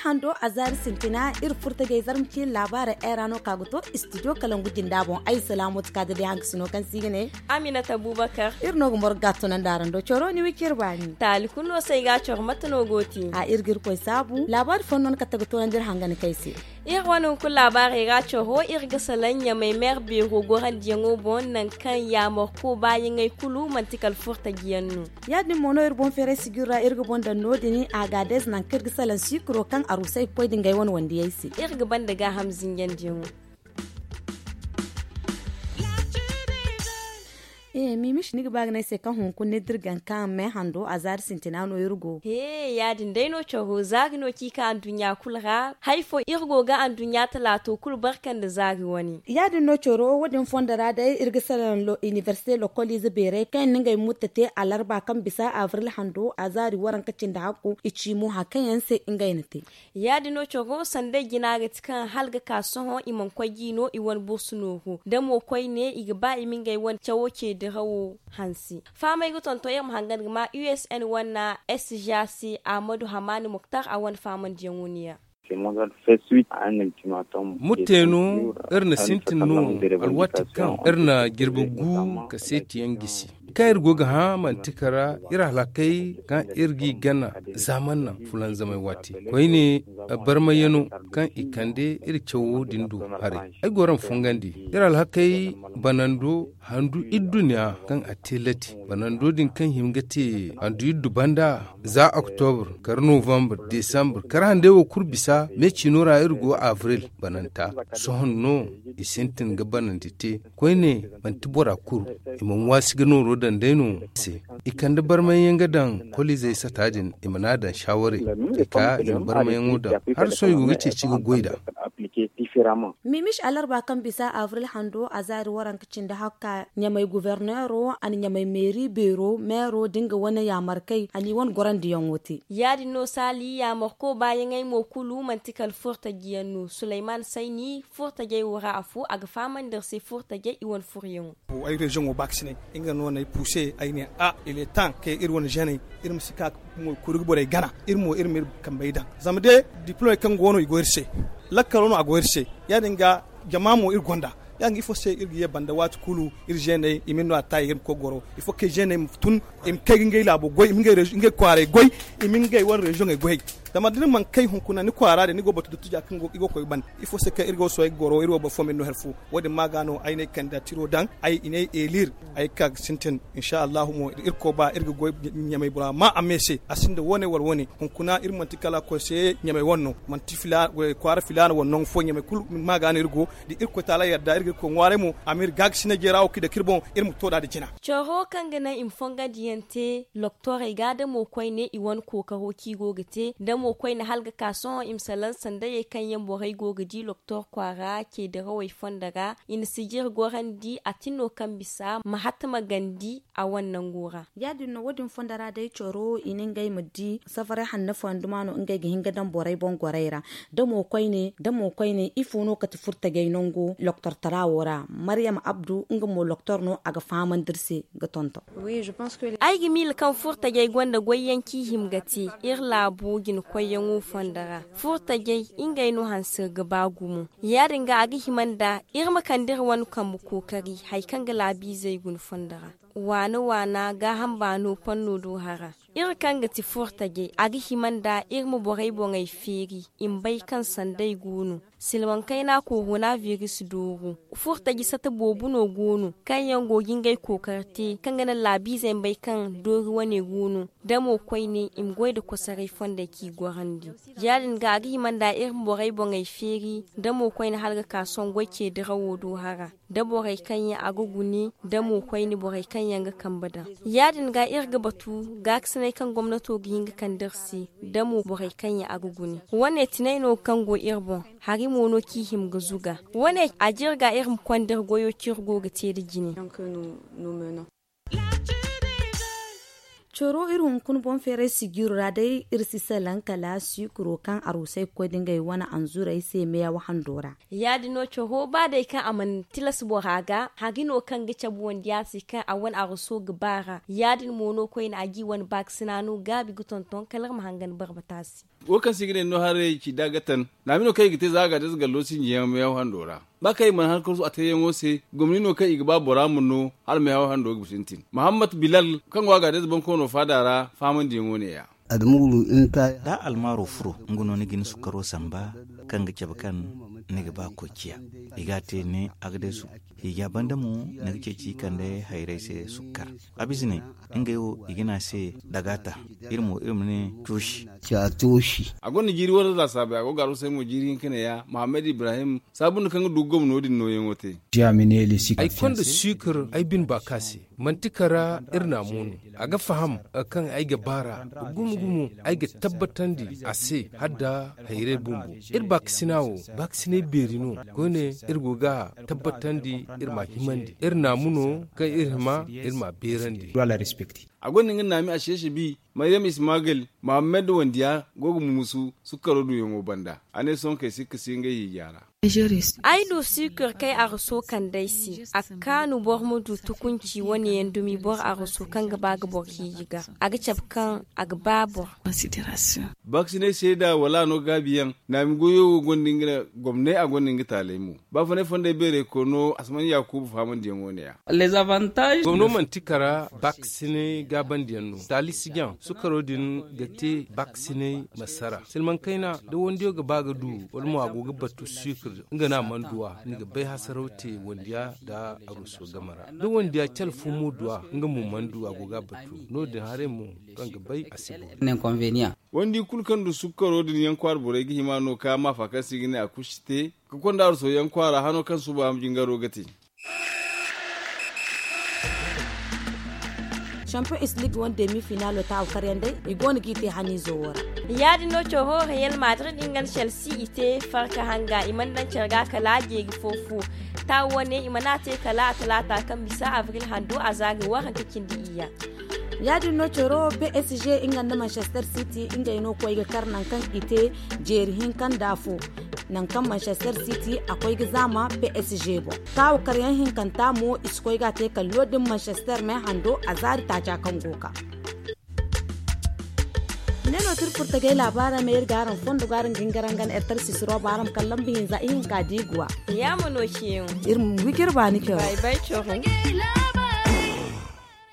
hando azar sintina furta ga zarmci labara erano kaguto studio kalangu jindabon ai salamu tka da hang sino kan sigane Aminata Abubakar no gumor gatto nan darando choro ni wikir bani tali kunno sai ga chor matano goti a irgir koy sabu labar fonnon kataguto nan dir hangane kaisi wani ku labari ga ho irga salanya mai mer biro goran diyango bon nan kan ya ko bayin ai kulu mantikal furta giyannu ya din mono bon fere sigura irga bon da nodini agades nan kirga salan sikro kan arusai koy dingai won wandi yaisi irga ban daga hamzin yan diyango mimish nig bagna se kan hun kunne dirgan kan me hando azar sintinano irgo ya din dai no choho zagno ki ka an dunya kulra haifo irgo ga an dunya talato kul barkan da zagi wani ya din no choro wadin fondara da irga salan lo university lo college bere kan ninga mutate alarba kan bisa avril hando azari waran kacin da hakku ichimu hakan yanse ingainate ya din no choho sande gina ga tikan halga kaso iman kwagi no iwan bursuno da mo koy ne igba imin ga wan chawoke da rawo hansi famai guton to yam hangan ma USN wana SJC Ahmadu Hamani Muktar a wani faman jenguniya mutenu irna sintinu alwati kan irna girbugu ka setiyan gisi kayar goga ha mantikara ira halakai kan irgi gana zaman nan fulan zamai wati koi ne barmayano kan ikande iri cewo dindu hare ai goran fungandi ira halakai banando handu idunya kan atelati banando din kan himgate handu iddu banda za october kar november december kar hande wo kurbisa me cinora irgo avril bananta sohonno isentin gabanantite koi ne bantibora kuru imon wasigano rodan daino se ikanda barmayen gadan koli zai satajin imanadan shawari ka in barmayen wuda har so yi wuce ciga goida mimish alarba kan bisa avril hando azari waran kicin da haka nyamai guvernero an nyamai meri bero mero dinga wani yamarkai ani wan goran diyan wote yadi no sali ya marko bayan ai mo kulu mantikal furta giyannu Suleiman Saini furta gay wara afu aga faman der se furta gay iwan furiyon ay region o vacciner inga no nay pousser ay ne il est temps que irwon jene irm sika mo kurugo bore gana irmo irmir kambayda zamde diplôme kan gono igorse lakkalono agorse yadinga jamamo irgonda yang ifo se irgi banda wat kulu irjene imino atay irm kogoro ifo ke jene tun im kegingay labo goy imingay ingay kware goy imingay won region e goy dama din man kay hun kuna ni kwara de ni go botu tuja kan go igo koy ban ifo se ka irgo so goro irwo bo fomen no herfu wodi magano ayne candidature dan ay ine elir ay ka sinten inshallah mo irko ba irgo goy nyamay bura ma amese asinde wone war woni hun kuna irmanti kala ko se nyamay wonno man tifila kwara filana wonno fo nyamay kul magano irgo di irko tala yadda irgo ko ngware mo amir gagsine gerawo kida kirbon irmu toda de jina choro kangana imfonga diente loktore igade mo koy ne iwon ko ka hoki gogete da mo koy na halga kason imsalan sanda ye kan yan borai gogaji loktor kwara ke da rawai fondaga in sigir gorandi atino kan bisa mahatma gandi a wannan gora yadin no wodin fondara dai choro inin gai muddi safare hanna fondumano ingai gi hinga dan borai bon goraira da mo koy ne ifuno ka tufurta gai nongo loktor tarawora Maryam Abdu inga mo loktor no aga faman dirse ga tonto oui je pense que ai gi mil kan furta gai gwanda goyenki himgati irla bugin koyen fondara furta gai ingai no hansa ga bagumu yarin ga agi himanda irma kandir wan kan kokari haikan ga labi zai gun fondara wana ga hamba no panno do hara kan ga ti furta gai agi himanda irma borai bongai feri in bai kan sandai gunu silwan kaina ko hona virus dogo furta gi sata bobu no gunu kan yan gogin gai kokarte kan ga labi zai bai kan dori wane gunu da mo koi ne im goida ko sarai fonda ki gorandi yarin ga agi himanda irma borai bongai feri da mo koi na halga kason goke da rawo do hara da borai kan ya aguguni da mo koi ni borai kan yanga kambada yarin ga irga batu ga sanai kan gwamnato ginga kan darsi da mo borai kan ya aguguni wane tinaino kan go irbon hari mono ki him ga zuga wane ajirga irin kwandar goyo kirgo ga te da jini Choro irhun kun bon fere sigura dai irsi salan kala sukuro kan arusai ko dingai wana anzura sai meya wahan dora. Ya dino choho ba dai kan aman tilas bo haga hagino kan gice buwan diasi kan awan aruso gbara. Ya din mono ko ina agi wan baksinanu gabi gutonton kalar mahangan barbatasi. Wokan sigine no hare ki dagatan namino kai gite zaga da zga losin jiya meya wahan dora. Ba kai man har kursu atayen wose gomnino kai igba boramuno har meya wahan dora busintin. Muhammad Bilal kan waga da zban kono fadara faman dingo ne ya. Admulu inta da almaro furo ngono ni gin sukaro samba kan ga kan ne ga ba kokiya igate ne agdesu higa bandamu ne ga ci kan da haire se sukar abizne ingayo igina se dagata irmo ne tushi cha tushi agon jiri wala la sabe ago garu sai mo jiri kene ya Muhammad Ibrahim sabun kan dugom no din no yengote jamine le sika ai kon da sukar ai bin bakasi mantikara irna munu aga faham kan ai ga bara gumu ai ga tabbatan di ase hadda haire bumbu ir baksinawo baksine berino gone irgoga tabbatan di irma himandi irna muno kai irma berandi wala respecti agon ngin nami a sheshe bi Maryam Ismail Muhammad Wandiya gogu musu suka rodu yongo banda ane son kai sikka singa yi yara ai do sikur kai a ruso kan daisi akanu bor mudu tukunci wani yandumi bor a ruso kan gaba ga bor hijiga aga chapkan aga babor consideration vaccine seda wala no gabiyan na mi goyo gondinga gomne a gondinga talemu ba fa ne fonde bere kono asman yakubu faman diyango ne ya les avantages gomno man tikara vaccine gaban diyanno talisigan sukarodin gate vaccine masara silman kaina da wondiyo ga baga du wal mu agoga batu sukur ngana manduwa nga bai hasaraute wondiya da aruso gamara da wondiya calfu muduwa nga mu manduwa agoga batu no da hare mu nga bai asibo inconvénient wondi kulkan du sukarodin yankwar bore gi himano ka ma fa kasigine akushite ko konda aruso yankwara hano kan su ba mjingaro gati Champions League won demi-finale ta kariyande igoni gite hani zowara yadi no choho Real Madrid ingan Chelsea ite farka hanga imandan cerga kala je fofu ta wone imanate kala talata kan bisa avril hando azagi wa hankakin diya yadi no choro PSG ingan da Manchester City inga ino ko iga karnan kan ite jerhin kan dafo nan kan Manchester City akwai gizama PSG bo kawo karyan hinkan tamo iskoi ga te kallo din Manchester mai hando azari ta ja kan goka neno turfurta gai labara mai garan fondo garan gingarangan ertar sisiro baram kallan bihin za ihin kadigwa ya mono shiyon irin wikir ba ni kyau bye bye choho